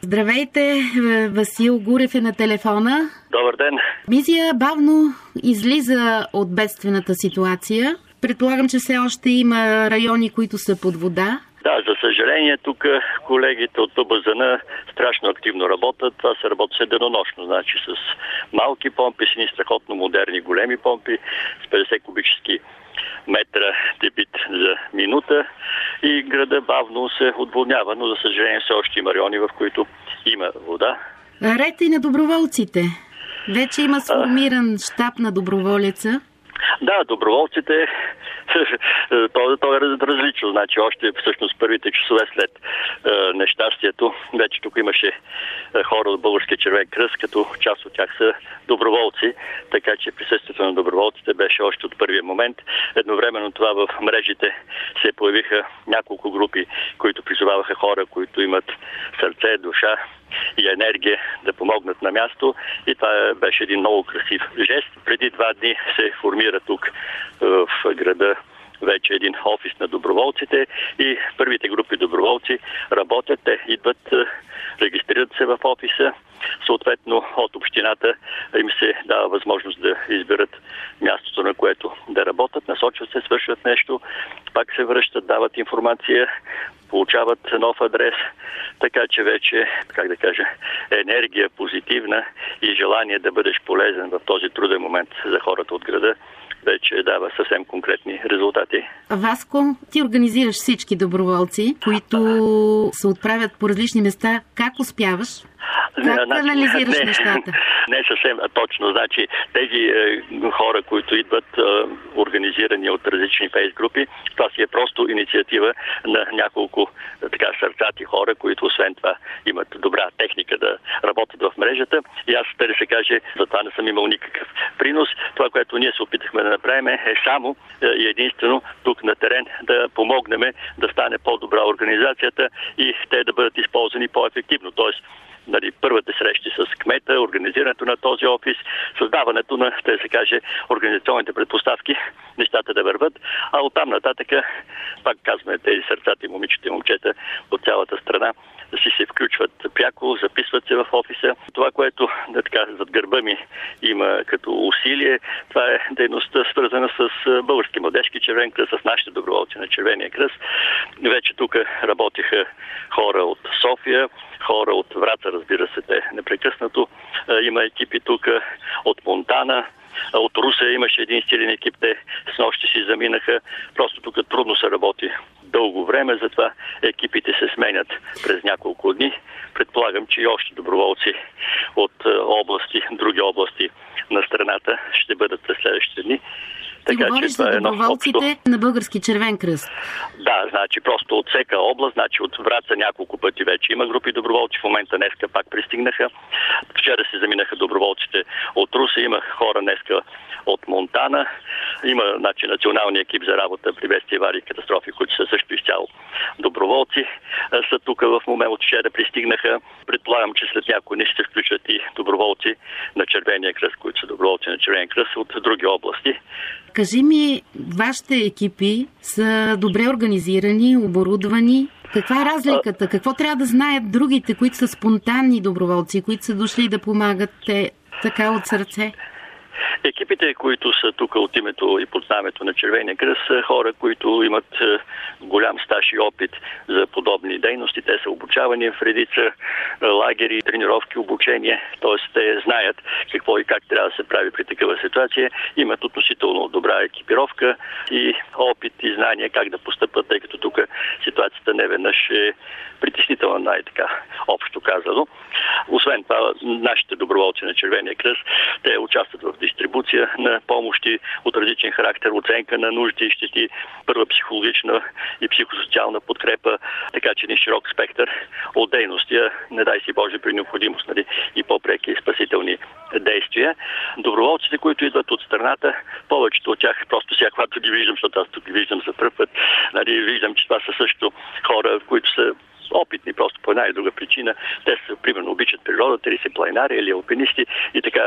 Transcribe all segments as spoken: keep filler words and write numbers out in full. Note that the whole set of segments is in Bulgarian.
Здравейте, Васил Гурев е на телефона. Добър ден. Мизия бавно излиза от бедствената ситуация. Предполагам, че все още има райони, които са под вода. Да, за съжаление, тук колегите от ПБЗН страшно активно работят. Това се работи денонощно, значи с малки помпи, с ни страхотно модерни големи помпи, с петдесет кубически метра дебит за минута и града бавно се отводнява, но за съжаление все още има райони, в които има вода. Ред и на доброволците. Вече има сформиран щаб на доброволеца. Да, доброволците, то, то е различно. Значи още всъщност първите часове след е, нещастието, вече тук имаше е, хора от Българския червен кръст, като част от тях са доброволци, така че присъствието на доброволците беше още от първия момент. Едновременно това в мрежите се появиха няколко групи, които призоваваха хора, които имат сърце, душа и енергия да помогнат на място, и това беше един много красив жест. Преди два дни се формира тук в града вече един офис на доброволците и първите групи доброволци работят, те идват, регистрират се в офиса, съответно от общината им се дава възможност да изберат мястото, на което да работят, насочват се, свършват нещо, пак се връщат, дават информация, получават нов адрес, така че вече, как да кажа, енергия позитивна и желание да бъдеш полезен в този труден момент за хората от града вече дава съвсем конкретни резултати. Васко, ти организираш всички доброволци, които се отправят по различни места. Как успяваш? Как не, анализираш не, нещата? Не съвсем точно. Значи, тези е, хора, които идват е, организирани от различни фейс групи, това си е просто инициатива на няколко е, така сърцати хора, които освен това имат добра техника да работят в мрежата. И аз, да се каже, за това не съм имал никакъв принос. Това, което ние се опитахме да направим, е само и единствено тук на терен да помогнем да стане по-добра организацията и те да бъдат използвани по-ефективно. Тоест, нали, първите срещи с кмета, организирането на този офис, създаването на, да се каже, организационните предпоставки, нещата да върват, а оттам нататък, пак казваме, тези сърцата и момичета и момчета от цялата страна си се включват пряко, записват се в офиса. Това, което да, така, зад гърба ми има като усилие, това е дейността, свързана с Български младежки червен кръст, с нашите доброволци на Червения кръст. Вече тук работиха хора от София, хора от Враца, разбира се, те непрекъснато. Има екипи тук от Монтана, от Русе имаше един силен екип, те с нощи си заминаха. Просто тук трудно се работи дълго време, затова екипите се сменят през няколко дни. Предполагам, че и още доброволци от области, други области на страната ще бъдат през следващите дни. Ти така, говориш за доброволците общо на Български червен кръст. Да, значи просто от всяка област, значи от Враца няколко пъти вече има групи доброволци, в момента днеска пак пристигнаха. Вчера се заминаха доброволците от Русе, има хора днеска от Монтана, има значи, националния екип за работа при бедствия, аварии и катастрофи, които са също изцяло доброволци. Са тук в момент от вчера пристигнаха. Предполагам, че след някои дни ще включат и доброволци на Червения кръст, които са доброволци на Червения кръст от други области. Кажи ми, вашите екипи са добре организирани, оборудвани. Каква е разликата? Какво трябва да знаят другите, които са спонтанни доброволци, които са дошли да помагат те така от сърце? Екипите, които са тук от името и под знамето на Червения кръст, са хора, които имат голям стаж и опит за подобни дейности. Те са обучавани в редица лагери, тренировки, обучения. Т.е. те знаят какво и как трябва да се прави при такава ситуация. Имат относително добра екипировка и опит и знания как да постъпат, тъй като тук ситуацията не веднъж е притеснителна, най-така общо казано. Освен това, нашите доброволци на Червения кръст, те участват в дистрибуция на помощи от различен характер, оценка на нужди и щети, първа психологична и психосоциална подкрепа, така че един широк спектър от дейности, не дай си Боже при необходимост, нали, и по-преки спасителни действия. Доброволците, които идват от страната, повечето от тях, просто сега, когато ги виждам, защото аз тук ги виждам за първ път, нали, виждам, че това са също хора, които са опитни просто по една или друга причина. Те са, примерно, обичат природата или са планинари или алпинисти и така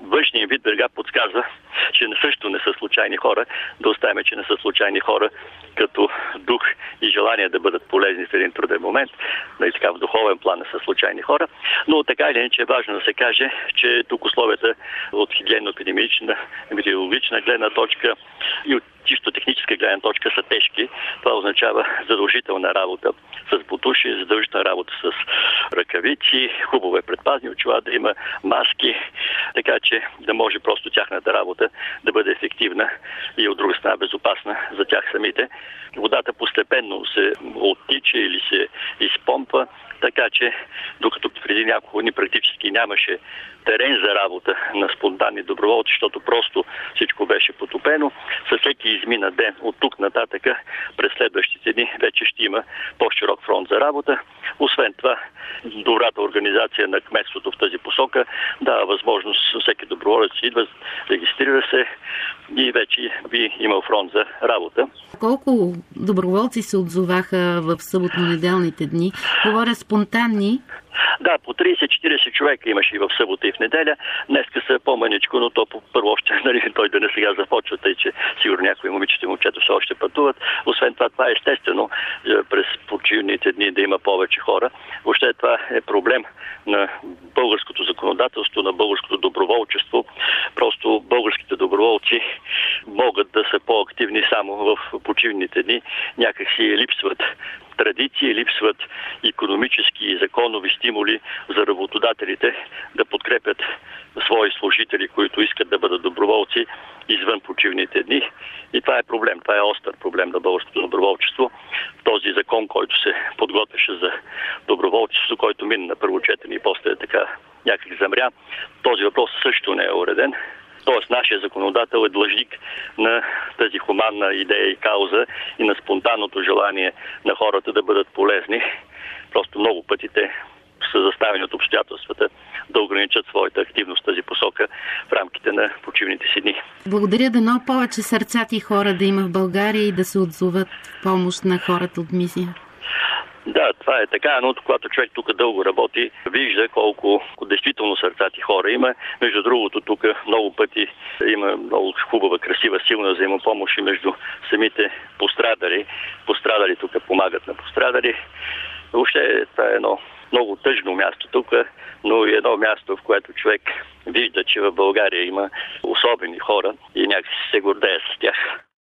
външният вид веднага подсказва, че също не са случайни хора. Да оставим, че не са случайни хора като дух и желание да бъдат полезни в един труден момент. И така в духовен план не са случайни хора. Но така или иначе е важно да се каже, че тук условията от хигиенно-епидемиологична, метеорологична гледна точка и от чисто техническа гледна точка са тежки. Това означава задължителна работа с бутуши, задължителна работа с ръкавици, хубаво е предпазни очила, да има маски, така че да може просто тяхната работа да бъде ефективна и от друга страна безопасна за тях самите. Водата постепенно се оттича или се изпомпа, така че докато преди няколко дни практически нямаше терен за работа на спонтанни доброволци, защото просто всичко беше потопено, със всеки измина ден от тук нататъка през следващите дни вече ще има по-широк фронт за работа. Освен това, добрата организация на кметството в тази посока дава възможност всеки доброволец идва, регистрира се и вече би имал фронт за работа. Колко доброволци се отзоваха в съботно-неделните дни? Говоря спонтанни. Да, по трийсет-четирийсет човека имаше и в събота и в неделя. Днеска са по-маничко, но то първо още, нали, той да не сега започва, тъй че сигурно някои момичета и момчета все още пътуват. Освен това, това е естествено през почивните дни да има повече хора. Въобще това е проблем на българското законодателство, на българското доброволчество. Просто българските доброволци могат да са по-активни само в почивните дни. Някак си липсват традиции, липсват икономически и законови стимули за работодателите да подкрепят свои служители, които искат да бъдат доброволци извън почивните дни. И това е проблем. Това е остър проблем на българското доброволчество. Този закон, който се подготвяше за доброволчество, който мина на първо четене и после така някак замря, този въпрос също не е уреден. Тоест, нашия законодател е длъжник на тази хуманна идея и кауза и на спонтанното желание на хората да бъдат полезни. Просто много пъти те са заставени от обстоятелствата да ограничат своята активност в тази посока в рамките на почивните си дни. Благодаря, дано повече сърцати хора да има в България и да се отзоват в помощ на хората от мисия. Да, това е така, но когато човек тук дълго работи, вижда колко действително сърцати хора има. Между другото, тук много пъти има много хубава, красива, силна взаимопомощ и между самите пострадали. Пострадали тук помагат на пострадали. Въобще това е едно много тъжно място тук, но и едно място, в което човек вижда, че в България има особени хора и някакси се гордее с тях.